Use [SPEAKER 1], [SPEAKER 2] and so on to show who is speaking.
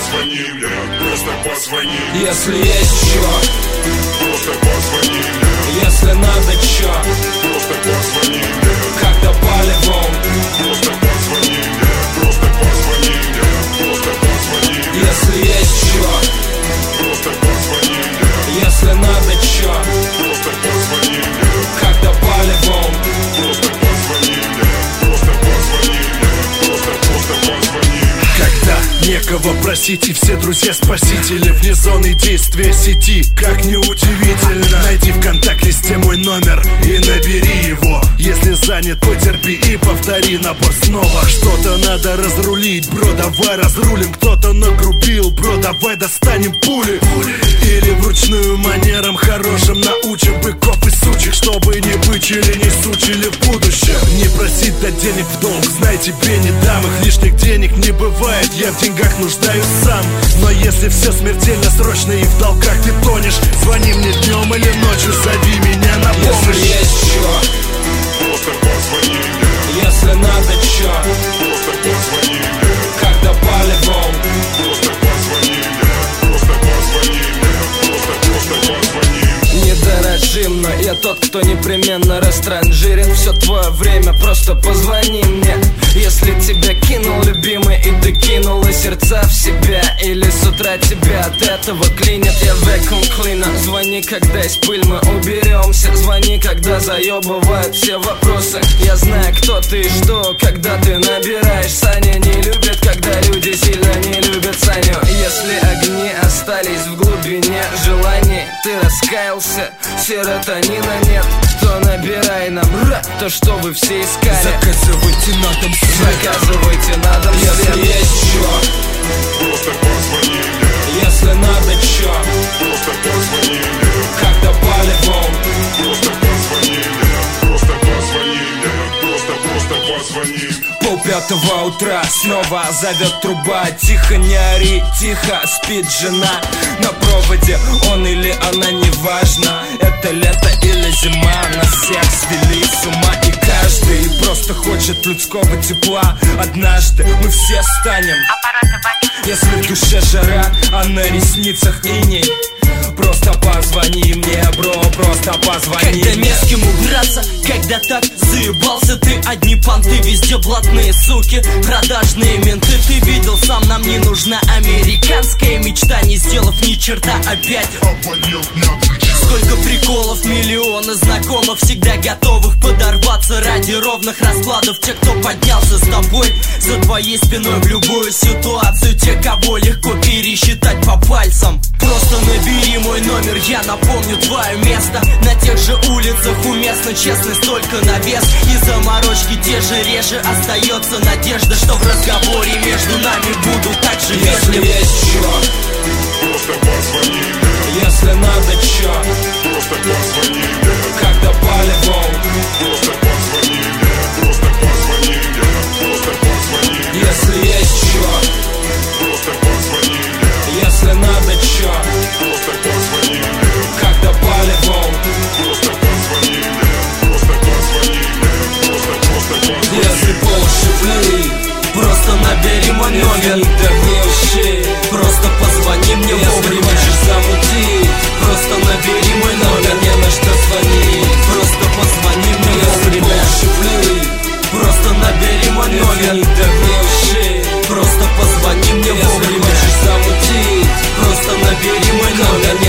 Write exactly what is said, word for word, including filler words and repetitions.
[SPEAKER 1] позвони мне, просто позвони.
[SPEAKER 2] Если есть чё,
[SPEAKER 1] просто позвони мне.
[SPEAKER 2] Если надо чё,
[SPEAKER 1] просто позвони мне.
[SPEAKER 2] Когда по-любому,
[SPEAKER 1] просто позвони мне, просто позвони мне, просто позвони мне.
[SPEAKER 2] Если есть чё,
[SPEAKER 1] просто позвони мне.
[SPEAKER 2] Если надо чё,
[SPEAKER 1] просто позвони мне.
[SPEAKER 2] Когда по-любому,
[SPEAKER 1] просто позвони мне, просто позвони мне, просто, просто позвони мне.
[SPEAKER 3] Когда некого просить и все друзья-спасители вне зоны действия сети, как неудивительно. Найди в контакт-листе мой номер и набери его. Если занят, потерпи и повтори набор снова. Что-то надо разрулить, бро, давай разрулим. Кто-то нагрубил, бро, давай достанем пули. Или вручную манерам хорошим научим быков и сучих, чтобы не бычили, не сучили в будущем. Не просить дать денег в долг, знай, тебе не дам их. Лишних денег не бывает, я в деньгах нуждаюсь сам. Но если все смертельно срочно и в долгах ты тонешь, звони мне днем или ночью, зови меня на помощь.
[SPEAKER 2] Если есть чё,
[SPEAKER 1] просто позвони мне.
[SPEAKER 2] Если надо чё,
[SPEAKER 1] просто позвони мне.
[SPEAKER 2] Когда по-любому,
[SPEAKER 1] просто позвони мне, просто позвони мне, просто, просто позвони мне.
[SPEAKER 2] недорожим, но я тот, кто непременно растранжирен. Все твое время, просто позвони мне. Если тебя кинул любимый и ты кинула сердца в себя, или с утра тебя от этого клинит, я векум клина. Звони, когда из пыль мы уберемся. Звони, когда заебывают все вопросы. Я знаю, кто ты и что, когда ты набираешь. Саня не любит, когда люди сильно не любят Саню. Если огни остались в глубине желаний, ты раскаялся, серотонина нет, то набирай нам ра, то, что вы все искали.
[SPEAKER 3] Заказывайте на дом свет.
[SPEAKER 2] Заказывайте на дом свет. Если есть чё,
[SPEAKER 1] просто позвони мне.
[SPEAKER 2] если надо чё,
[SPEAKER 1] просто позвони мне.
[SPEAKER 2] когда по-любому,
[SPEAKER 1] просто позвони мне, просто позвони мне, просто, просто позвони.
[SPEAKER 2] Пол пятого утра снова зовет труба. Тихо, не ори, тихо, спит жена на проводе, он или она, неважно. Это лето или зима, нас всех свели с ума. И каждый просто хочет людского тепла. Однажды мы все станем, если в душе жара, а на ресницах иней. Просто позвони мне, бро, просто позвони.
[SPEAKER 4] Когда не с кем убраться, когда так заебался ты. Одни понты, везде блатные суки, продажные менты. Ты видел сам, нам не нужна американская мечта. Не сделав ни черта опять. Сколько приколов, миллионы знакомых, всегда готовых подорваться ради ровных раскладов. Те, кто поднялся с тобой, за твоей спиной в любую ситуацию. Те, кого легко пересчитать по пальцам. Просто набери мой номер, я напомню твое место. На тех же улицах уместно честность только на вес. И заморочки те же реже, остается надежда, что в разговоре между нами будут так же
[SPEAKER 2] Если
[SPEAKER 4] вежливы.
[SPEAKER 2] есть чё,
[SPEAKER 1] Просто позвони мне.
[SPEAKER 2] если надо чё,
[SPEAKER 1] Просто позвони мне.
[SPEAKER 2] когда по-любому,
[SPEAKER 1] Просто позвони мне. Просто позвони мне. Просто позвони мне.
[SPEAKER 2] если есть чё,
[SPEAKER 1] Просто позвони мне.
[SPEAKER 2] если надо чё,
[SPEAKER 1] Просто позвони мне.
[SPEAKER 2] когда по-любому,
[SPEAKER 1] Просто позвони мне. Просто позвони мне. Просто, просто позвони.
[SPEAKER 2] если полшифли,
[SPEAKER 4] Просто набери мой номер, просто позвони мне вовремя.
[SPEAKER 2] хочешь замутить,
[SPEAKER 4] Просто набери мой номер,
[SPEAKER 2] не на что звонить.
[SPEAKER 4] просто позвони мне вовремя.
[SPEAKER 2] Полшифли,
[SPEAKER 4] Просто набери мой номер, просто позвони мне вовремя.
[SPEAKER 2] хочешь замутить,
[SPEAKER 4] Просто набери мой номер,